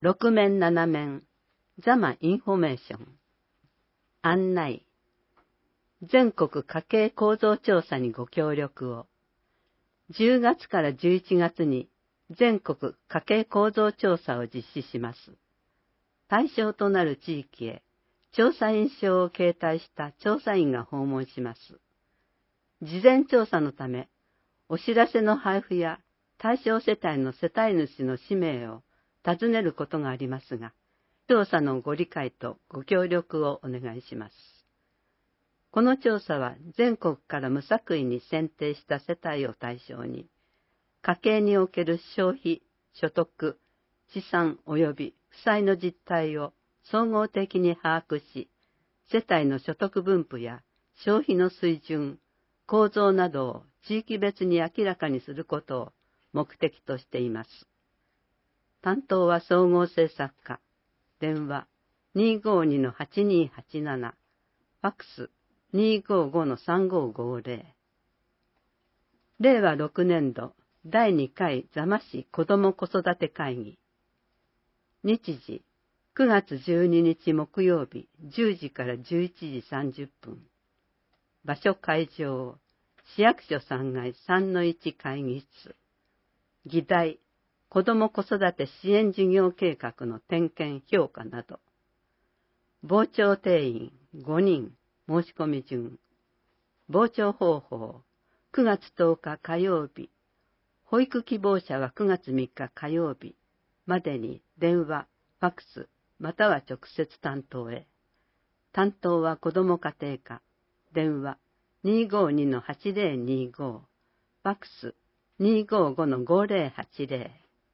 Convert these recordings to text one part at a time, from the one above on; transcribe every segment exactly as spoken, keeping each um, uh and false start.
ろく面なな面、ザマインフォメーション。案内。全国家計構造調査にご協力を。じゅうがつからじゅういちがつに全国家計構造調査を実施します。対象となる地域へ調査員証を携帯した調査員が訪問します。事前調査のため、お知らせの配布や対象世帯の世帯主の氏名を尋ねることがありますが、調査のご理解とご協力をお願いします。この調査は全国から無作為に選定した世帯を対象に、家計における消費、所得、資産及び負債の実態を総合的に把握し、世帯の所得分布や消費の水準、構造などを地域別に明らかにすることを目的としています。担当は総合政策課、電話 にーごーにーはちにーはちなな、ファックス にーごーごーさんごーごーぜろ。れいわろくねんどだいにかい座間市子ども子育て会議。日時くがつじゅうににち木曜日じゅうじからじゅういちじさんじゅっぷん。場所会場市役所さんがい さんのいち 会議室。議題子ども子育て支援事業計画の点検評価など。傍聴定員ごにん申し込み順。傍聴方法くがつとおか火曜日。保育希望者はくがつみっか火曜日までに電話、ファックスまたは直接担当へ。担当は子ども家庭課。電話 にーごーにーはちぜろにーごー、ファックス にーごーごーごーぜろはちぜろ。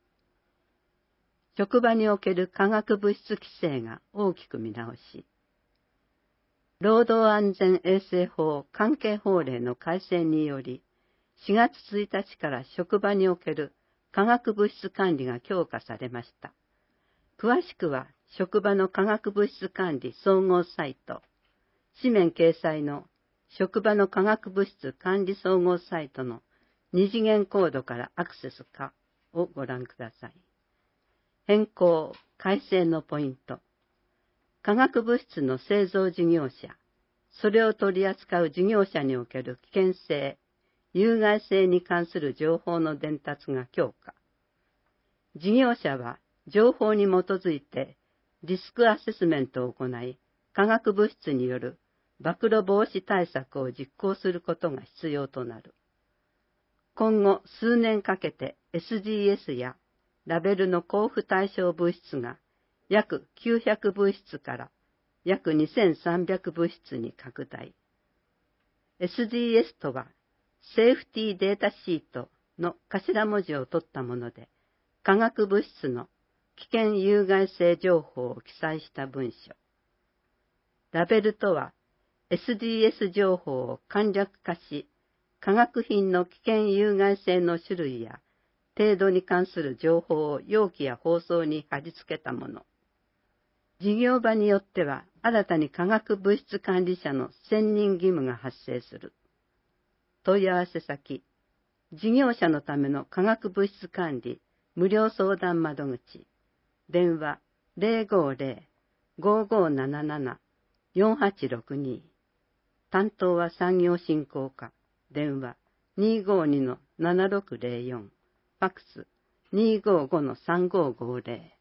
職場における化学物質規制が大きく見直し。労働安全衛生法関係法令の改正により、しがつついたちから職場における化学物質管理が強化されました。詳しくは、職場の化学物質管理総合サイト、紙面掲載の職場の化学物質管理総合サイトの二次元コードからアクセスかをご覧ください。変更・改正のポイント。化学物質の製造事業者、それを取り扱う事業者における危険性、有害性に関する情報の伝達が強化。事業者は情報に基づいてリスクアセスメントを行い、化学物質による暴露防止対策を実行することが必要となる。今後数年かけて エスディーエス やラベルの交付対象物質が約きゅうひゃくぶっしつから約にせんさんびゃくぶっしつに拡大。エスディーエス とはセーフティーデータシートの頭文字を取ったもので、化学物質の危険有害性情報を記載した文書。ラベルとは エスディーエス 情報を簡略化し、化学品の危険有害性の種類や程度に関する情報を容器や包装に貼り付けたもの。事業場によっては新たに化学物質管理者の選任義務が発生する。問い合わせ先、事業者のための化学物質管理無料相談窓口、電話 ゼロごーゼロ ごーごーなななな よんはちろくに、担当は産業振興課、電話 にーごーにーななろくゼロよん、ファックス にーごーごーさんごーごーぜろ。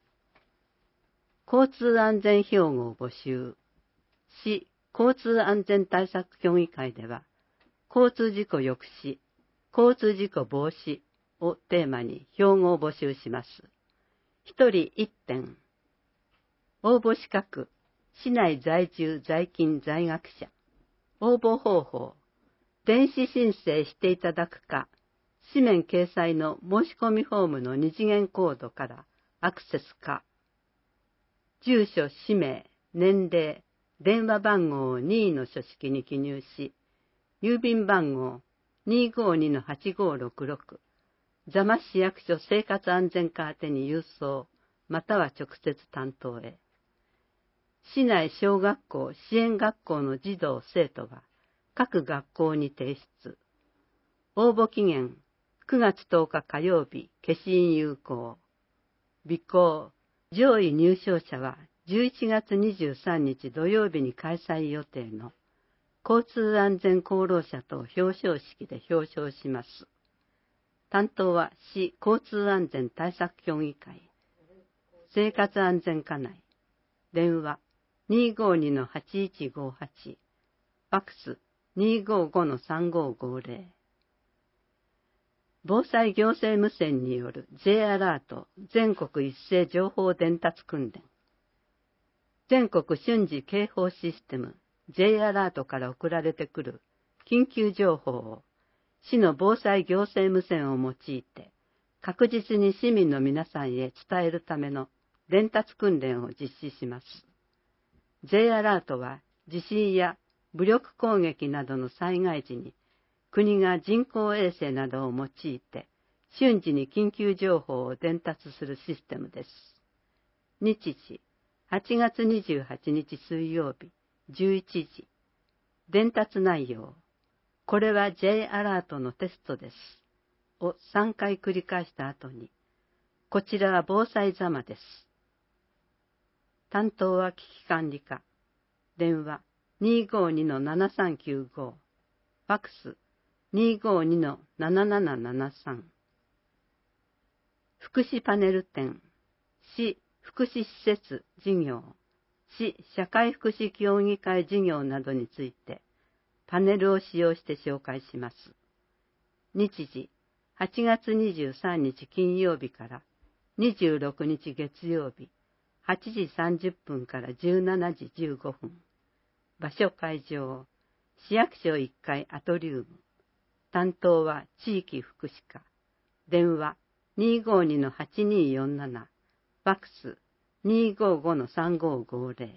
交通安全標語を募集。市交通安全対策協議会では、交通事故抑止、交通事故防止をテーマに標語を募集します。一人一点。応募資格、市内在住在勤在学者。応募方法、電子申請していただくか、紙面掲載の申し込みフォームの二次元コードからアクセスか、住所、氏名、年齢、電話番号を任意の書式に記入し、郵便番号 にーごーにーはちごーろくろく、座間市役所生活安全課宛てに郵送、または直接担当へ。市内小学校、支援学校の児童・生徒は、各学校に提出。応募期限、くがつとおか火曜日、消印有効。備考、 上位入賞者はじゅういちがつにじゅうさんにち土曜日に開催予定の交通安全功労者等表彰式で表彰します。担当は市交通安全対策協議会、生活安全課内、電話 にーごーにのはちいちごはち、ファックス にーごーごのさんごーごーぜろ。防災行政無線による J アラート全国一斉情報伝達訓練。全国瞬時警報システム J アラートから送られてくる緊急情報を市の防災行政無線を用いて確実に市民の皆さんへ伝えるための伝達訓練を実施します。J アラートは地震や武力攻撃などの災害時に国が人工衛星などを用いて瞬時に緊急情報を伝達するシステムです。日時はちがつにじゅうはちにち水曜日じゅういちじ。伝達内容。これは J アラートのテストです。をさんかい繰り返した後に、こちらは防災ざまです。担当は危機管理課。電話 にーごーにのななさんきゅうご。ファックス にーごーにのなななななさん。福祉パネル展。市福祉施設事業、市社会福祉協議会事業などについて、パネルを使用して紹介します。日時、はちがつにじゅうさんにち金曜日からにじゅうろくにち月曜日、はちじさんじゅっぷんからじゅうしちじじゅうごふん。場所会場、市役所いっかいアトリウム。担当は地域福祉課。電話 にーごーにのはちにーよんなな。ファックス にーごーごのさんごーごーぜろ。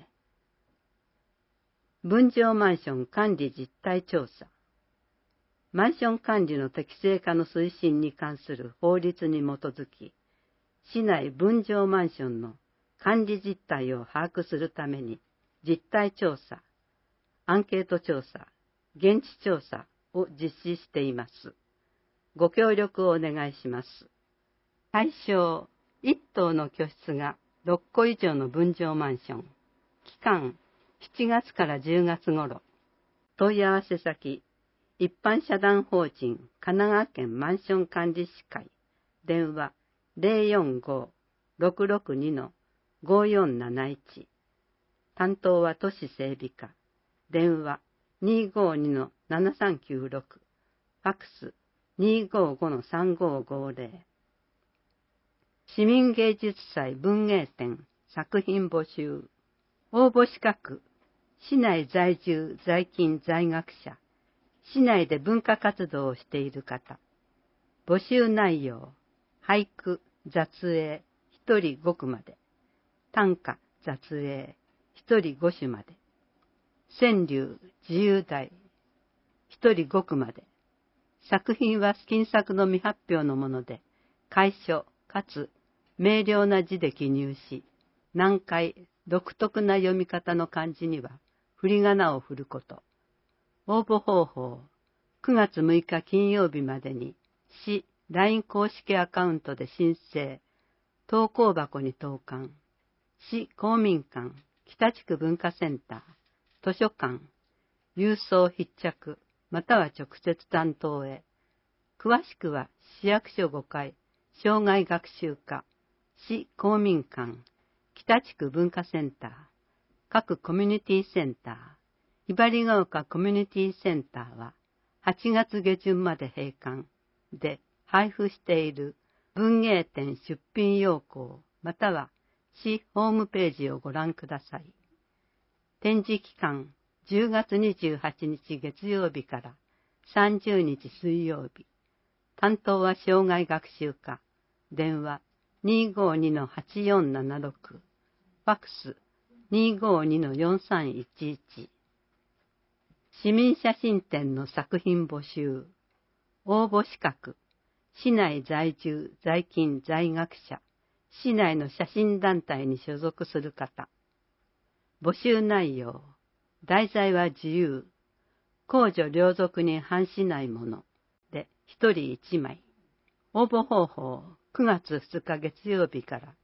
分譲マンション管理実態調査。マンション管理の適正化の推進に関する法律に基づき、市内分譲マンションの管理実態を把握するために実態調査、アンケート調査、現地調査を実施しています。ご協力をお願いします。対象、いっとうの居室がろっこ以上の分譲マンション。期間、しちがつからじゅうがつ頃。問い合わせ先、一般社団法人神奈川県マンション管理士会。電話 ゼロよんごーろくろくにのごよんなないち。担当は都市整備課。電話 にーごーにのななさんきゅうろく。ファックス にーごーごのさんごーごーぜろ。市民芸術祭文芸展作品募集。応募資格。市内在住在勤在学者。市内で文化活動をしている方。募集内容。俳句、雑詠、一人五句まで。短歌、雑詠、一人五首まで。川柳、自由題、一人五句まで。作品は金作の未発表のもので、楷書かつ明瞭な字で記入し、難解、独特な読み方の漢字には振り仮名を振ること。応募方法、くがつむいか金曜日までに市 ライン 公式アカウントで申請、投稿箱に投函、市公民館、北地区文化センター、図書館、郵送必着、または直接担当へ。詳しくは市役所ごかい、障害学習課、市公民館、北地区文化センター、各コミュニティセンター、ひばりが丘コミュニティセンターははちがつげじゅんまで閉館で配布している文芸展出品要項または市ホームページをご覧ください。展示期間じゅうがつにじゅうはちにち月曜日からさんじゅうにち水曜日。担当は障害学習課。電話 にーごーにのはちよんななろく。ファックス にーごーにのよんさんいちいち。市民写真展の作品募集。応募資格。市内在住、在勤、在学者。市内の写真団体に所属する方。募集内容。題材は自由。公序良俗に反しないもの。で、一人一枚。応募方法。くがつふつか月曜日から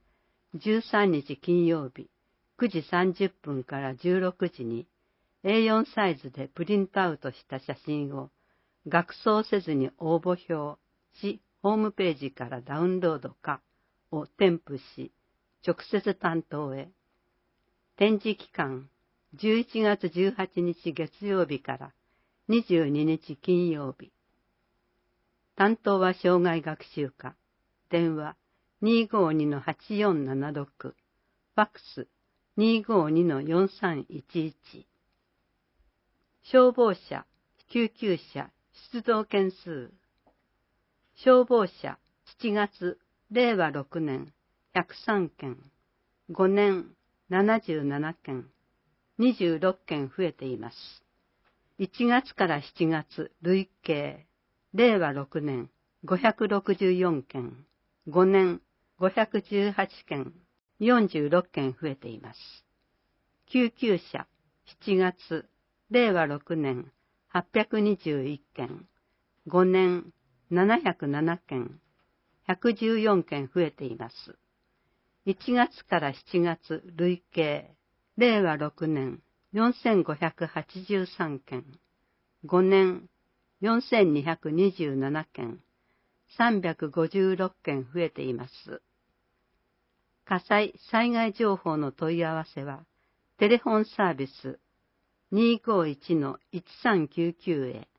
じゅうさんにち金曜日くじさんじゅっぷんからじゅうろくじに エーよん サイズでプリントアウトした写真を額装せずに応募表しホームページからダウンロードかを添付し直接担当へ。展示期間じゅういちがつじゅうはちにち月曜日からにじゅうににち金曜日。担当は障害学習課。電話 にーごーにのはちよんななろく、ファックス にーごーにのよんさんいちいち。消防車、救急車、出動件数。消防車、しちがつ、れいわろくねん、ひゃくさんけん、ごねん、ななじゅうななけん、にじゅうろっけん増えています。いちがつからしちがつ、累計、れいわろくねん、ごひゃくろくじゅうよんけん、ごねん、ごひゃくじゅうはちけん、よんじゅうろっけん増えています。救急車、しちがつ、れいわろくねん、はっぴゃくにじゅういっけん、ごねん、ななひゃくななけん、ひゃくじゅうよんけん増えています。いちがつからしちがつ、累計、れいわろくねん、よんせんごひゃくはちじゅうさんけん、ごねん、よんせんにひゃくにじゅうななけん、さんびゃくごじゅうろっけん増えています。火災・災害情報の問い合わせは、テレフォンサービス にーごーいちのいちさんきゅうきゅう へ。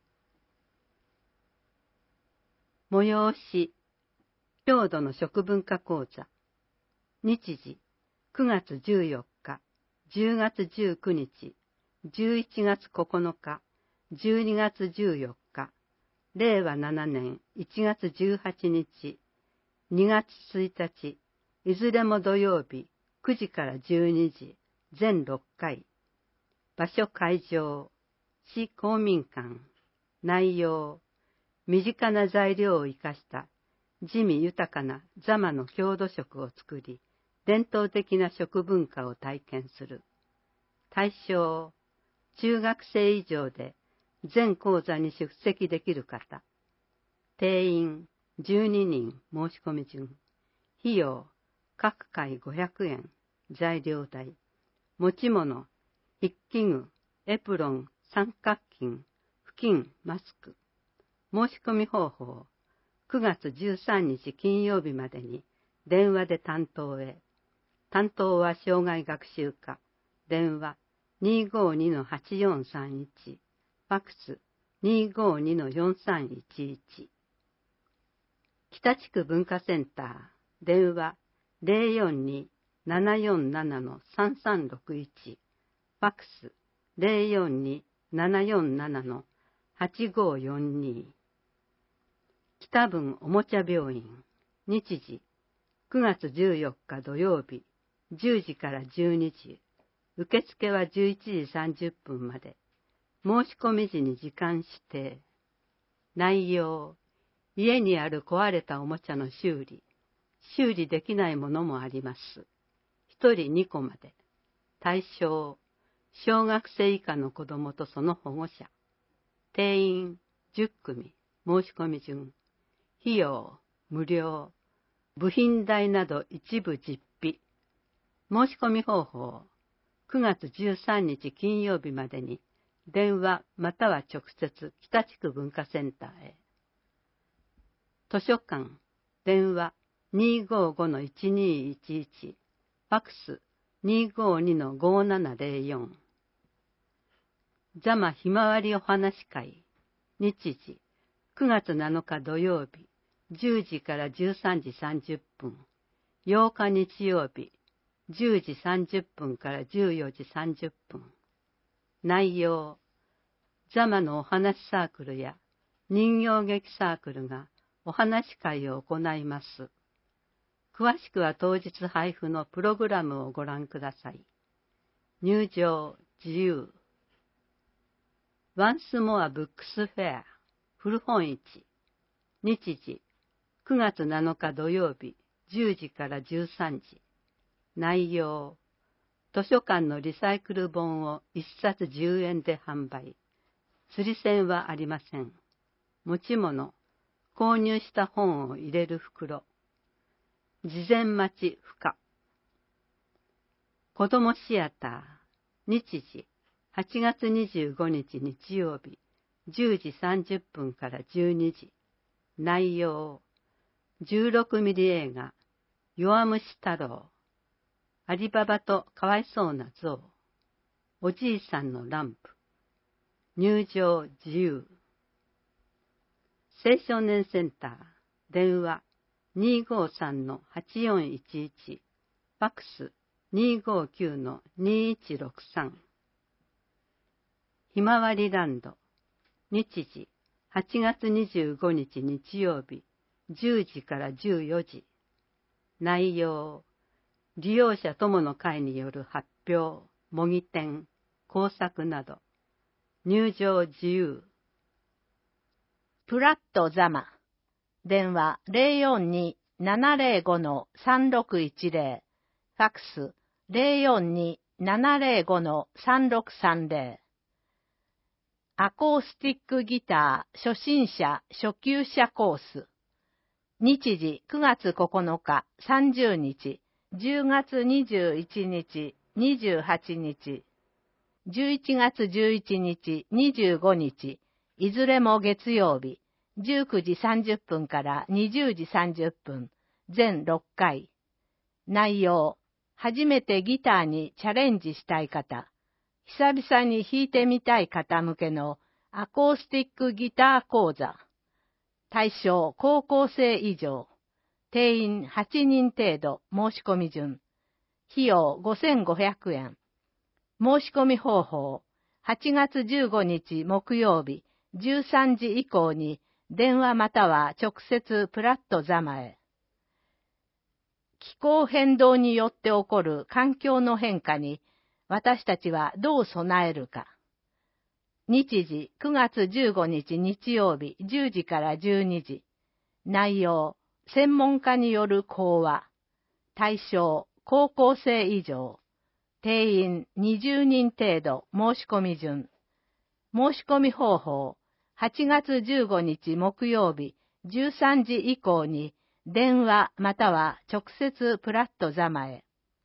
催し、郷土の食文化講座。日時、くがつじゅうよっか、じゅうがつじゅうくにち、じゅういちがつここのか、じゅうにがつじゅうよっか、れいわななねんいちがつじゅうはちにち、にがつついたち、いずれも土曜日、くじからじゅうにじ、全ろっかい。場所会場、市公民館。内容、身近な材料を生かした地味豊かな座間の郷土食を作り、伝統的な食文化を体験する。対象、中学生以上で全講座に出席できる方。定員じゅうににん申し込み順。費用、各回ごひゃくえん。材料代。持ち物、筆記具、エプロン、三角巾、布巾、マスク。申し込み方法、くがつじゅうさんにち金曜日までに電話で担当へ。担当は障害学習課。電話 にーごーにのはちよんさんいち。ファックス にーごーにのよんさんいちいち。北地区文化センター。電話 ぜろよんに ななよんななのさんさんろくいち。ファックス ぜろよんに ななよんななのはちごーよんに。北分おもちゃ病院。日時、くがつじゅうよっか土曜日、じゅうじからじゅうにじ。受付はじゅういちじさんじゅっぷんまで。申し込み時に時間指定。内容、家にある壊れたおもちゃの修理。修理できないものもあります。一人にこまで。対象、小学生以下の子供とその保護者。定員じゅっくみ。申し込み順。費用、無料。部品代など一部実費。申し込み方法、くがつじゅうさんにち金曜日までに電話または直接北地区文化センターへ。図書館、電話 にーごーごのいちにーいちいち、ファックス にーごーにのごーななぜろよん。座間ひまわりお話会。日時、くがつなのか土曜日、じゅうじからじゅうさんじさんじゅっぷん。ようか日曜日、じゅうじさんじゅっぷんからじゅうよじさんじゅっぷん。内容、座間のお話サークルや人形劇サークルがお話会を行います。詳しくは当日配布のプログラムをご覧ください。入場自由。ワンスモアブックスフェア古本市。日時、くがつなのか土曜日、じゅうじからじゅうさんじ。内容、図書館のリサイクル本をいっさつじゅうえんで販売。釣り銭はありません。持ち物、購入した本を入れる袋。事前待ち不可。 子どもシアター、日時、はちがつにじゅうごにち日曜日、じゅうじさんじゅっぷんからじゅうにじ。内容、じゅうろくミリ映画、弱虫太郎、アリババとかわいそうな象、おじいさんのランプ、入場自由。青少年センター、電話 にーごーさんのはちよんいちいち、ファックス にーごーきゅうのにーいちろくさん。ひまわりランド、日時、はちがつにじゅうごにち日曜日、じゅうじからじゅうよじ。内容、利用者友の会による発表、模擬店、工作など。入場自由。 プラットザマ。電話 ゼロよんにーななゼロごのさんろくいちゼロ。ファックス ゼロよんにーななゼロごのさんろくさんゼロ。アコースティックギター初心者初級者コース。日時くがつここのかさんじゅうにち、じゅうがつにじゅういちにち、にじゅうはちにち、じゅういちがつじゅういちにち、にじゅうごにち、いずれも月曜日、じゅうくじさんじゅっぷんからにじゅうじさんじゅっぷん、全ろっかい。内容、初めてギターにチャレンジしたい方、久々に弾いてみたい方向けのアコースティックギター講座。対象高校生以上。定員はちにん程度申し込み順。費用ごせんごひゃくえん。申し込み方法。はちがつじゅうごにち木曜日じゅうさんじ以降に電話または直接プラットザマへ。気候変動によって起こる環境の変化に私たちはどう備えるか。日時くがつじゅうごにち日曜日じゅうじからじゅうにじ。内容、専門家による講話。対象、高校生以上。定員にじゅうにん程度申し込み順。申し込み方法、はちがつじゅうごにち木曜日じゅうさんじ以降に電話または直接プラットザマへ。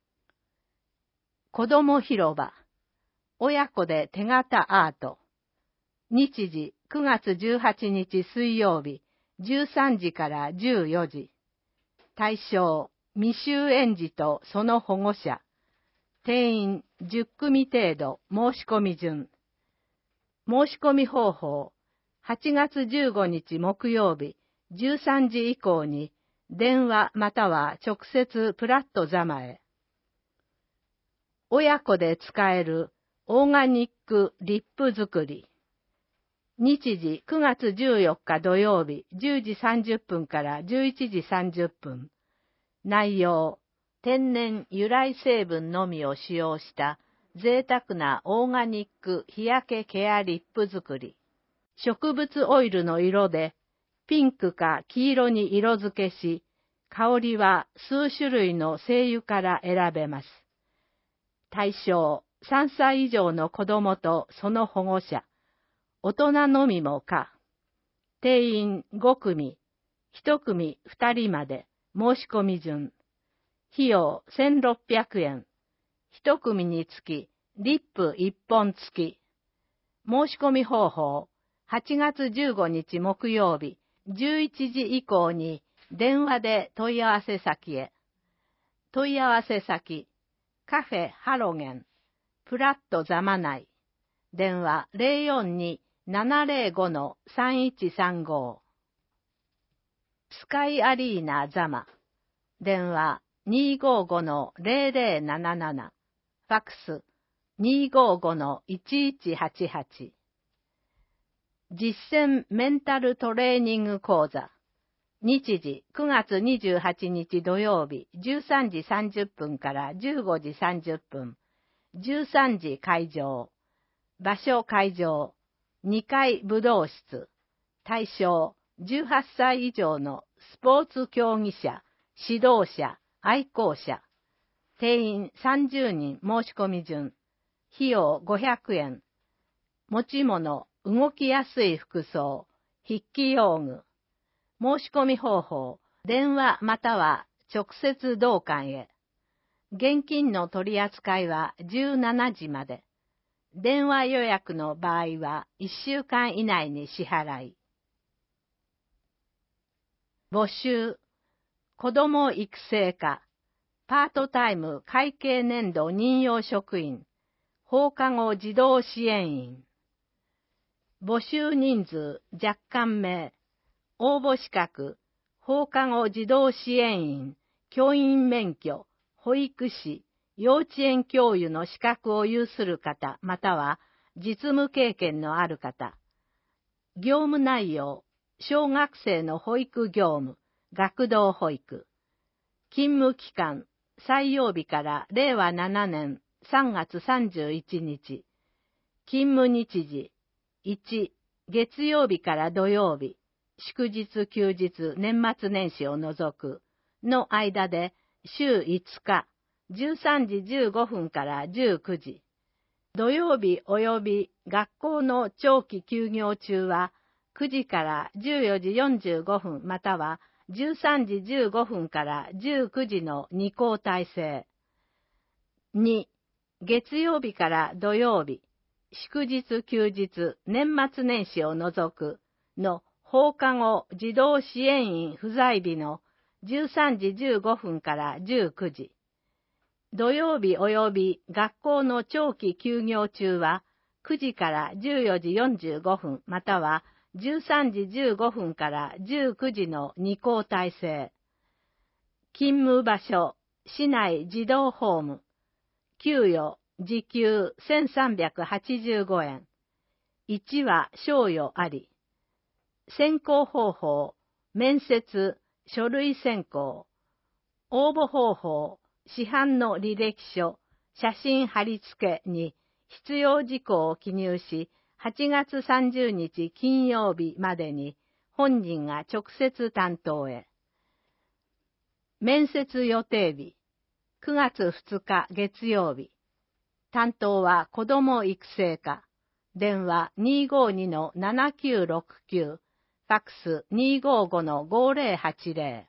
子ども広場。親子で手形アート。日時くがつじゅうはちにち水曜日じゅうさんじからじゅうよじ。対象、未就園児とその保護者。定員じゅっくみ程度申し込み順。申し込み方法、はちがつじゅうごにち木曜日じゅうさんじ以降に電話または直接プラットザマへ。親子で使えるオーガニックリップ作り。日時くがつじゅうよっか土曜日じゅうじさんじゅっぷんからじゅういちじさんじゅっぷん。内容、天然由来成分のみを使用した贅沢なオーガニック日焼けケアリップ作り。植物オイルの色でピンクか黄色に色付けし、香りは数種類の精油から選べます。対象、さんさい以上の子供とその保護者。大人のみも可。定員ごくみ、いちくみふたりまで申し込み順。費用せんろっぴゃくえん。いちくみにつきリップいっぽん付き。申し込み方法、はちがつじゅうごにち木曜日じゅういちじ以降に電話で問い合わせ先へ。問い合わせ先、カフェハロゲン、プラットザマ内。電話ゼロよんにーななゼロごのさんいちさんご。スカイアリーナザマ。電話にーごーごのゼロゼロなななな。ファックスにーごーごのいちいちはちはち。実践メンタルトレーニング講座。日時くがつにじゅうはちにち土曜日じゅうさんじさんじゅっぷんからじゅうごじさんじゅっぷん。じゅうさんじ会場。場所会場。にかい武道室。対象じゅうはっさい以上のスポーツ競技者、指導者、愛好者。定員さんじゅうにん申し込み順。費用ごひゃくえん。持ち物、動きやすい服装、筆記用具。申し込み方法、電話または直接同館へ。 現金の取り扱いはじゅうしちじまで。電話予約の場合はいっしゅうかん以内に支払い。募集、子ども育成課、パートタイム会計年度任用職員、放課後児童支援員。募集人数若干名、応募資格、放課後児童支援員、教員免許、保育士、幼稚園教諭の資格を有する方、または実務経験のある方。業務内容、小学生の保育業務、学童保育。勤務期間、採用日かられいわななねんさんがつさんじゅういちにち。勤務日時、いち、月曜日から土曜日、祝日休日年末年始を除くの間で週いつか、じゅうさんじじゅうごふんからじゅうくじ。土曜日及び学校の長期休業中はくじからじゅうよじよんじゅうごふんまたはじゅうさんじじゅうごふんからじゅうくじのに交代制。に、月曜日から土曜日、祝日休日年末年始を除くの放課後児童支援員不在日のじゅうさんじじゅうごふんからじゅうくじ。土曜日及び学校の長期休業中はくじからじゅうよじよんじゅうごふんまたはじゅうさんじじゅうごふんからじゅうくじのに交代制。勤務場所、市内児童ホーム。給与、時給せんさんびゃくはちじゅうごえん。いちは賞与あり。選考方法、面接、書類選考。応募方法、市販の履歴書、写真貼り付けに必要事項を記入し、はちがつさんじゅうにち金曜日までに本人が直接担当へ。面接予定日、くがつふつか月曜日。担当は子ども育成課。電話 にーごーにのななきゅうろくきゅう、ファックス にーごーごのごーぜろはちぜろ。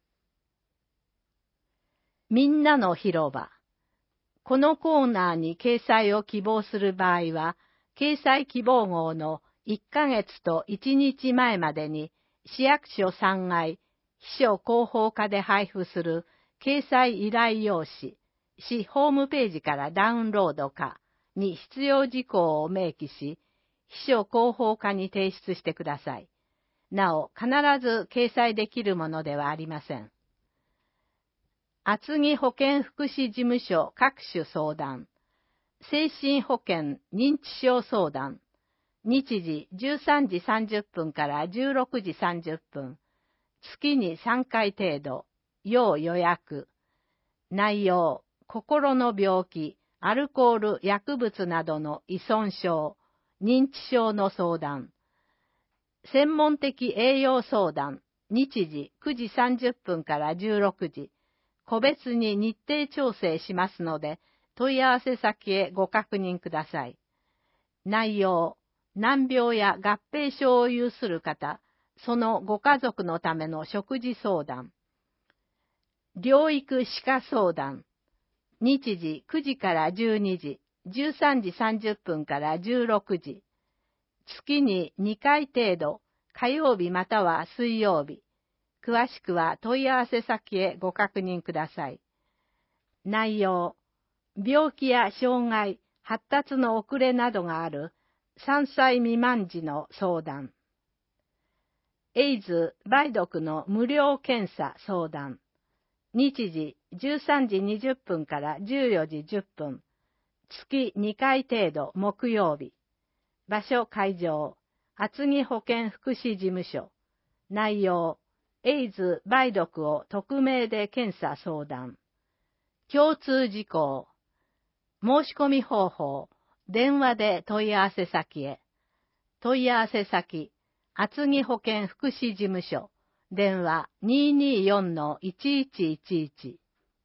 みんなの広場。このコーナーに掲載を希望する場合は、掲載希望号のいっかげつといちにちまえまでに市役所さんがい、秘書広報課で配布する掲載依頼用紙、市ホームページからダウンロードかに必要事項を明記し、秘書広報課に提出してください。なお、必ず掲載できるものではありません。厚木保健福祉事務所各種相談。精神保健認知症相談。日時じゅうさんじさんじゅっぷんからじゅうろくじさんじゅっぷん。月にさんかい程度。要予約。内容、心の病気、アルコール、薬物などの依存症、認知症の相談。専門的栄養相談。日時くじさんじゅっぷんからじゅうろくじ。個別に日程調整しますので、問い合わせ先へご確認ください。内容、難病や合併症を有する方、そのご家族のための食事相談。療育歯科相談。日時くじからじゅうにじ、じゅうさんじさんじゅっぷんからじゅうろくじ。月ににかい程度、火曜日または水曜日。詳しくは問い合わせ先へご確認ください。内容、病気や障害、発達の遅れなどがあるさんさい未満児の相談。エイズ、梅毒の無料検査相談。日時じゅうさんじにじゅっぷんからじゅうよじじゅっぷん。月にかい程度木曜日。場所会場、厚木保健福祉事務所。内容、エイズ、梅毒を匿名で検査相談。共通事項。申し込み方法。電話で問い合わせ先へ。問い合わせ先。厚木保健福祉事務所。電話 にーにーよんのいちいちいちいち。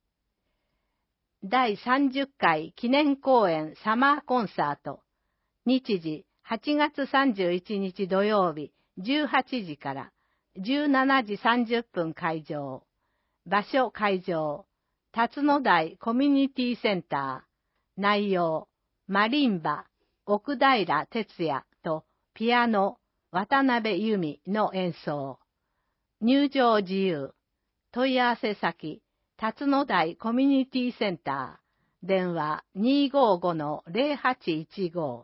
だいさんじゅっかい記念公演サマーコンサート。日時はちがつさんじゅういちにち土曜日じゅうはちじからじゅうしちじさんじゅっぷん会場。場所会場。 辰野台コミュニティセンター。内容、マリンバ、奥平哲也とピアノ、渡辺由美の演奏。入場自由。問い合わせ先、辰野台コミュニティセンター。電話 にーごーごのゼロはちいちご。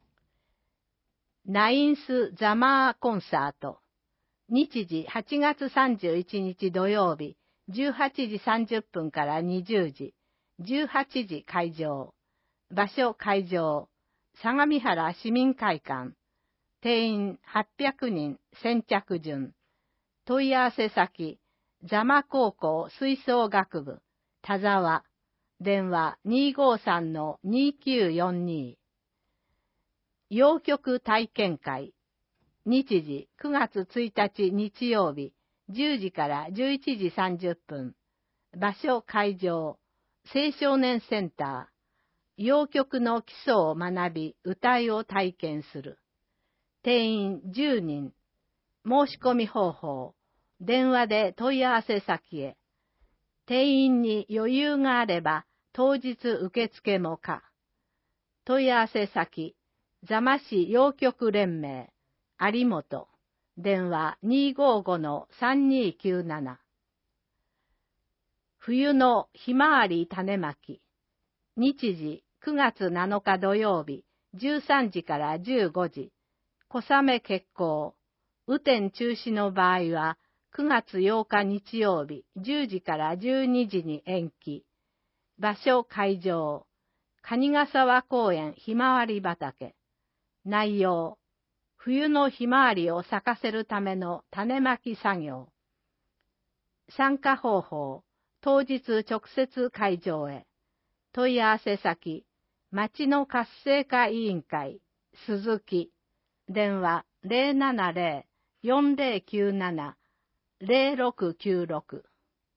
ナインスザマーコンサート。日時はちがつさんじゅういちにち土曜日、じゅうはちじさんじゅっぷんからにじゅうじ、じゅうはちじ会場。場所会場、相模原市民会館。定員はっぴゃくにん、先着順。問い合わせ先、座間高校吹奏楽部、田沢。電話 にーごーさんのにーきゅうよんに。洋曲体験会。日時くがつついたち日曜日、じゅうじからじゅういちじさんじゅっぷん。場所会場、青少年センター。洋曲の基礎を学び、歌いを体験する。定員じゅうにん。申し込み方法。電話で問い合わせ先へ。定員に余裕があれば、当日受付も可。問い合わせ先、座間市洋曲連盟、有本。電話 にーごーごのさんにーきゅうなな。冬のひまわり種まき。日時くがつなのか土曜日、じゅうさんじからじゅうごじ。小雨決行。雨天中止の場合は、くがつようか日曜日、じゅうじからじゅうにじに延期。場所会場。蟹ヶ沢公園ひまわり畑。内容。冬のひまわりを咲かせるための種まき作業。参加方法。当日直接会場へ。問い合わせ先。町の活性化委員会、鈴木。電話 ゼロななゼロ よんゼロきゅうなな ゼロろくきゅうろく。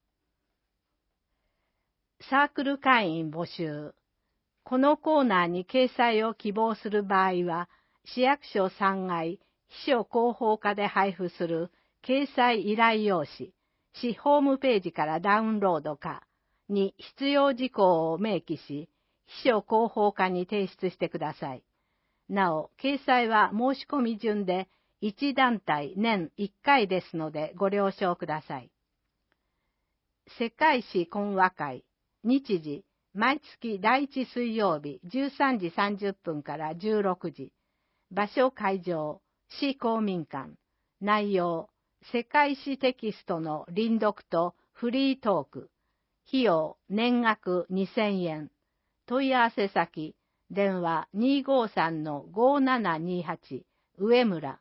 サークル会員募集。このコーナーに掲載を希望する場合は、市役所さんがい秘書広報課で配布する掲載依頼用紙、市ホームページからダウンロードかに必要事項を明記し、秘書広報課に提出してください。なお、掲載は申し込み順でいち団体年いっかいですのでご了承ください。世界史講話会。日時、毎月だいいち水曜日じゅうさんじさんじゅっぷんからじゅうろくじ。場所会場、市公民館。内容、世界史テキストの臨読とフリートーク。費用、年額にせんえん。問い合わせ先、電話 にーごーさんのごーななにーはち、上村。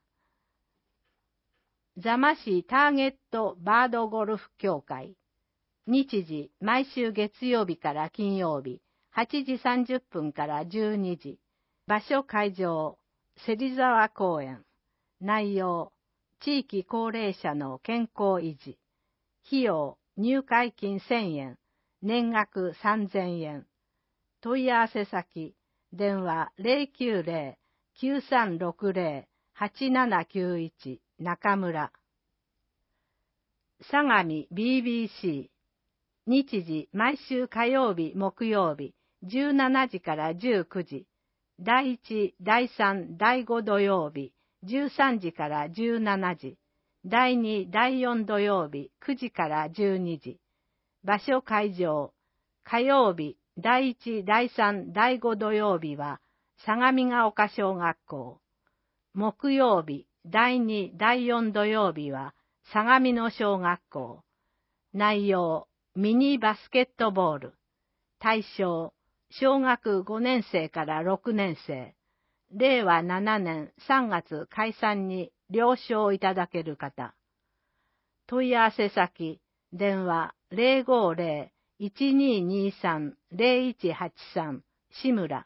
座間市ターゲットバードゴルフ協会。日時、毎週月曜日から金曜日、はちじさんじゅっぷんからじゅうにじ。場所会場、芹沢公園。内容、地域高齢者の健康維持。費用、入会金せんえん、年額さんぜんえん。問い合わせ先、電話 ゼロきゅうゼロ きゅうさんろくゼロ はちななきゅういち 中村。相模 ビービーシー。日時、毎週火曜日、木曜日、じゅうしちじからじゅうくじ。だいいち、だいさん、だいご土曜日、じゅうさんじからじゅうしちじ。だいに、だいよん土曜日、くじからじゅうにじ。場所会場。火曜日、だいいち、だいさん、だいご土曜日は、相模が丘小学校。木曜日、だいに、だいよん土曜日は、相模の小学校。内容、ミニバスケットボール。対象、小学ごねんせいからろくねんせい。れいわななねんさんがつ解散に了承いただける方。問い合わせ先、電話 ゼロごゼロ いちににさん ゼロいちはちさん、志村。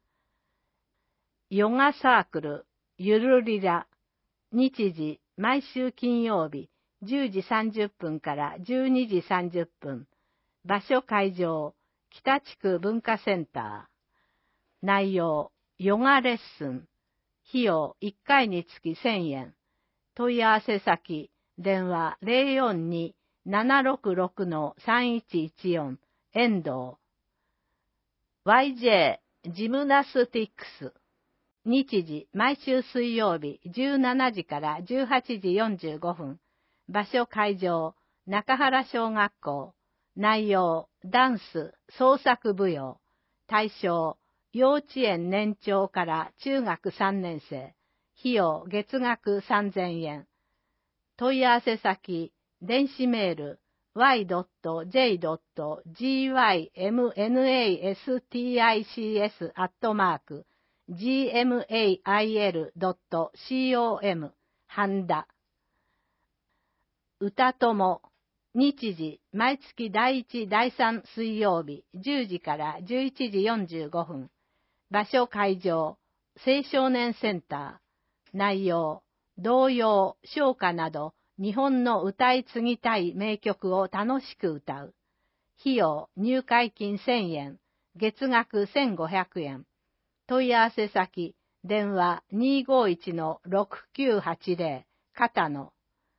ヨガサークル、ゆるりら。日時、毎週金曜日、じゅうじさんじゅっぷんからじゅうにじさんじゅっぷん。場所会場、北地区文化センター。内容、ヨガレッスン。費用いっかいにつきせんえん。問い合わせ先、電話 ゼロよんに ななろくろくのさんいちいちよん遠藤。ワイジェー ジムナスティックス。日時、毎週水曜日じゅうしちじからじゅうはちじよんじゅうごふん。場所会場、中原小学校。内容、ダンス、創作舞踊。対象、幼稚園年長から中学さんねん生。費用、月額さんぜんえん。問い合わせ先、電子メール、ワイドットジェイドットジーワイエムエヌエーエスティーアイシーエス アットマーク、ジーエムエーアイエルドットコム、半田。歌友、日時、毎月だいいち、だいさん水曜日、じゅうじからじゅういちじよんじゅうごふん。場所会場、青少年センター。内容、童謡、唱歌など、日本の歌い継ぎたい名曲を楽しく歌う。費用、入会金せんえん、月額せんごひゃくえん。問い合わせ先、電話 にーごーいちのろくきゅうはちゼロ、片野。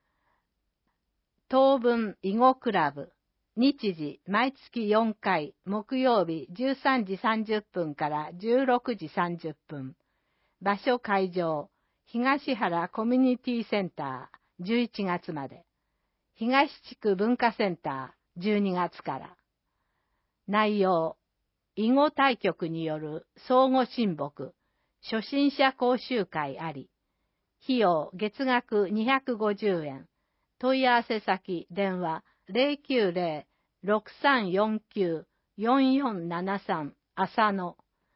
当分囲碁クラブ。日時、毎月よんかい、木曜日じゅうさんじさんじゅっぷんからじゅうろくじさんじゅっぷん。場所会場、東原コミュニティセンター、じゅういちがつまで。東地区文化センター、じゅうにがつから。内容、囲碁対局による相互親睦、初心者講習会あり。費用、月額にひゃくごじゅうえん。問い合わせ先、電話ゼロきゅうゼロ ろくさんよんきゅう よんよんななさん、浅野。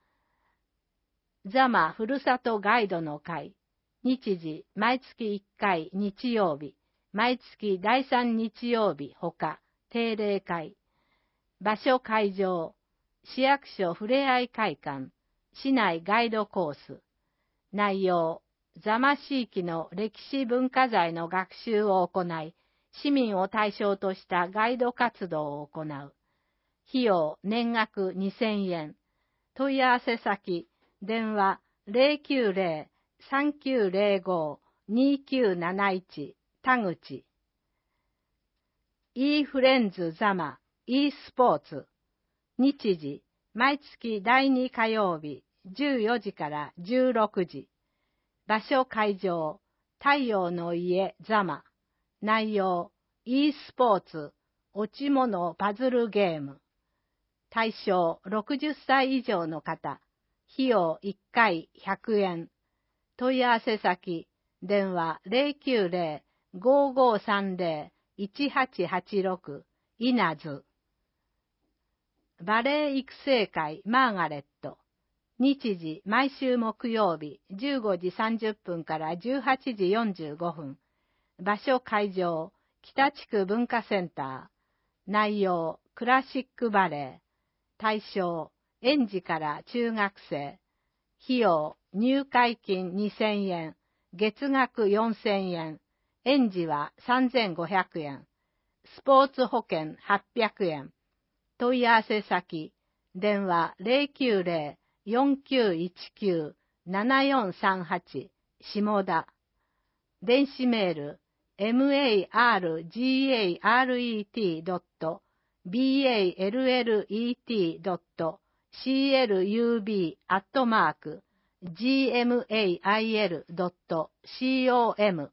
座間ふるさとガイドの会。日時、毎月いっかい日曜日、毎月だいさん日曜日ほか、定例会。場所会場、市役所ふれあい会館、市内ガイドコース。内容、座間地域の歴史文化財の学習を行い、市民を対象としたガイド活動を行う。費用、年額にせんえん。問い合わせ先、電話ゼロきゅうゼロ さんきゅうゼロご にきゅうなないち、田口。e フレンズ座間 e スポーツ。日時、毎月だいに火曜日、じゅうよじからじゅうろくじ。場所会場、太陽の家座間。内容、e スポーツ、落ち物パズルゲーム。対象、ろくじゅっさい以上の方。費用いっかいひゃくえん。問い合わせ先、電話ゼロきゅうゼロ ごーごーさんゼロ いちはちはちろく、稲津。バレエ育成会マーガレット。日時、毎週木曜日、じゅうごじさんじゅっぷんからじゅうはちじよんじゅうごふん。場所会場、北地区文化センター。内容、クラシックバレエ。対象、園児から中学生。費用、入会金にせんえん、月額よんせんえん。園児はさんぜんごひゃくえん。スポーツ保険はっぴゃくえん。問い合わせ先、電話ゼロきゅうゼロ よんきゅういちきゅう ななよんさんはち、下田。電子メール、マーガレット ドット バレット ドット クルブ アットマーク ジーエムエーアイエル ドット コム。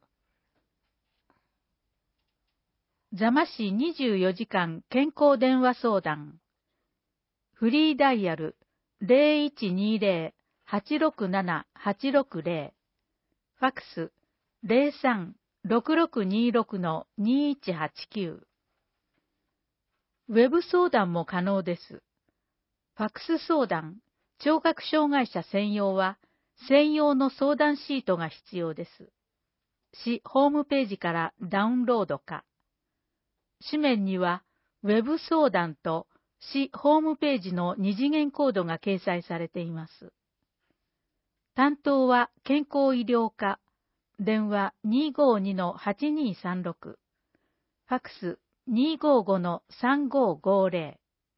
座間市にじゅうよじかん健康電話相談。フリーダイヤル ゼロいちにゼロ はちろくなな はちろくゼロ。ファックスゼロさん ろくろくにろく にいちはちきゅう。ウェブ相談も可能です。ファックス相談、聴覚障害者専用は専用の相談シートが必要です。市ホームページからダウンロードか。紙面にはウェブ相談と市ホームページの二次元コードが掲載されています。担当は健康医療課。電話 にーごーにのはちにーさんろく。ファックス にーごーごのさんごーごーゼロ。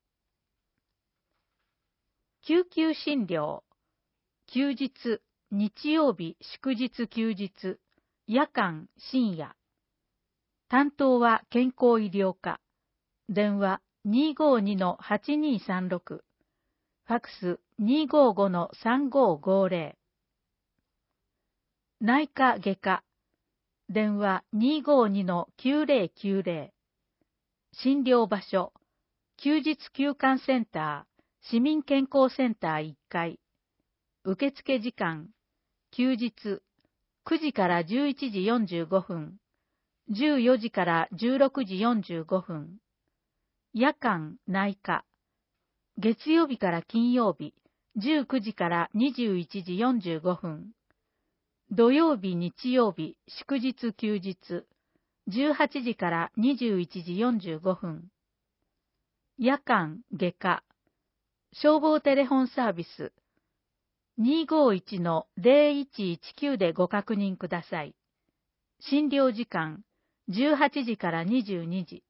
救急診療。休日、日曜日、祝日休日、夜間、深夜。担当は健康医療課。電話にーごーにのはちにーさんろく、ファクス にーごーごのさんごーごーぜろ。内科外科、電話 にーごーにのきゅうぜろきゅうぜろ。診療場所、休日休館センター、市民健康センターいっかい。受付時間、休日、くじからじゅういちじよんじゅうごふん、じゅうよじからじゅうろくじよんじゅうごふん。夜間内科、月曜日から金曜日、じゅうくじからにじゅういちじよんじゅうごふん。土曜日、日曜日、祝日休日、じゅうはちじからにじゅういちじよんじゅうごふん。夜間外科、消防テレフォンサービス、にーごーいちのぜろいちいちきゅうでご確認ください。診療時間、じゅうはちじからにじゅうにじ。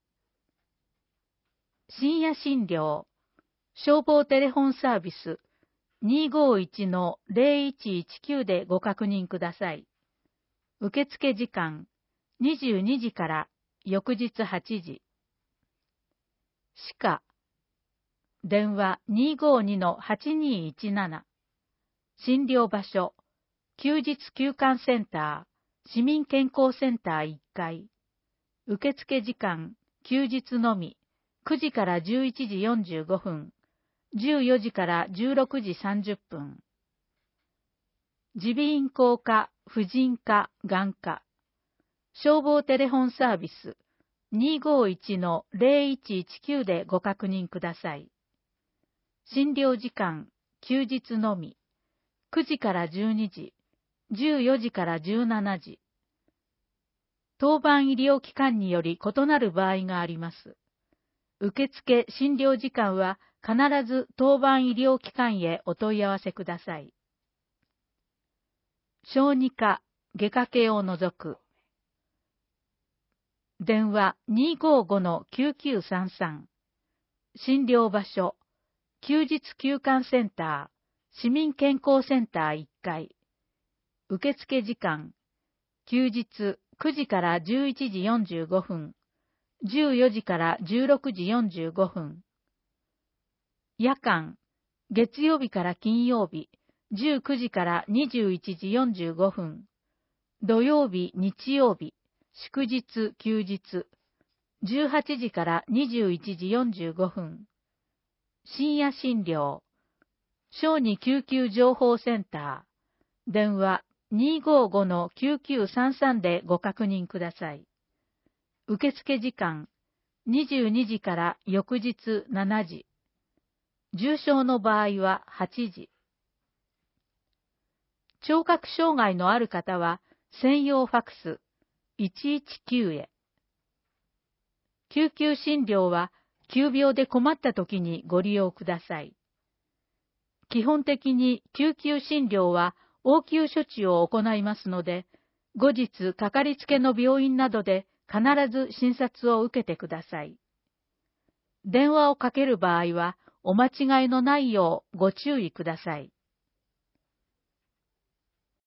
深夜診療、消防テレフォンサービス、にーごーいちのぜろいちいちきゅうでご確認ください。受付時間、にじゅうにじから翌日はちじ。歯科、電話 にーごーにのはちにーいちなな。診療場所、休日休館センター、市民健康センターいっかい。受付時間、休日のみ、くじからじゅういちじよんじゅうごふん、じゅうよじからじゅうろくじさんじゅっぷん。耳鼻咽喉科、婦人科、眼科。消防テレフォンサービス、にーごーいちのぜろいちいちきゅうでご確認ください。診療時間、休日のみ、くじからじゅうにじ、じゅうよじからじゅうしちじ。当番医療機関により異なる場合があります。受付診療時間は必ず当番医療機関へお問い合わせください。小児科、外科系を除く。電話 にーごーごのきゅうきゅうさんさん。診療場所、休日休館センター、市民健康センターいっかい。受付時間、休日くじからじゅういちじよんじゅうごふん、じゅうよじからじゅうろくじよんじゅうごふん。夜間、月曜日から金曜日、じゅうくじからにじゅういちじよんじゅうごふん。土曜日、日曜日、祝日、休日、じゅうはちじからにじゅういちじよんじゅうごふん。深夜診療、小児救急情報センター、電話 にーごーごのきゅうきゅうさんさん でご確認ください。受付時間、にじゅうにじから翌日しちじ。重症の場合ははちじ。聴覚障害のある方は専用ファクスいちいちきゅうへ。救急診療は急病で困った時にご利用ください。基本的に救急診療は応急処置を行いますので、後日かかりつけの病院などで必ず診察を受けてください。電話をかける場合はお間違いのないようご注意ください。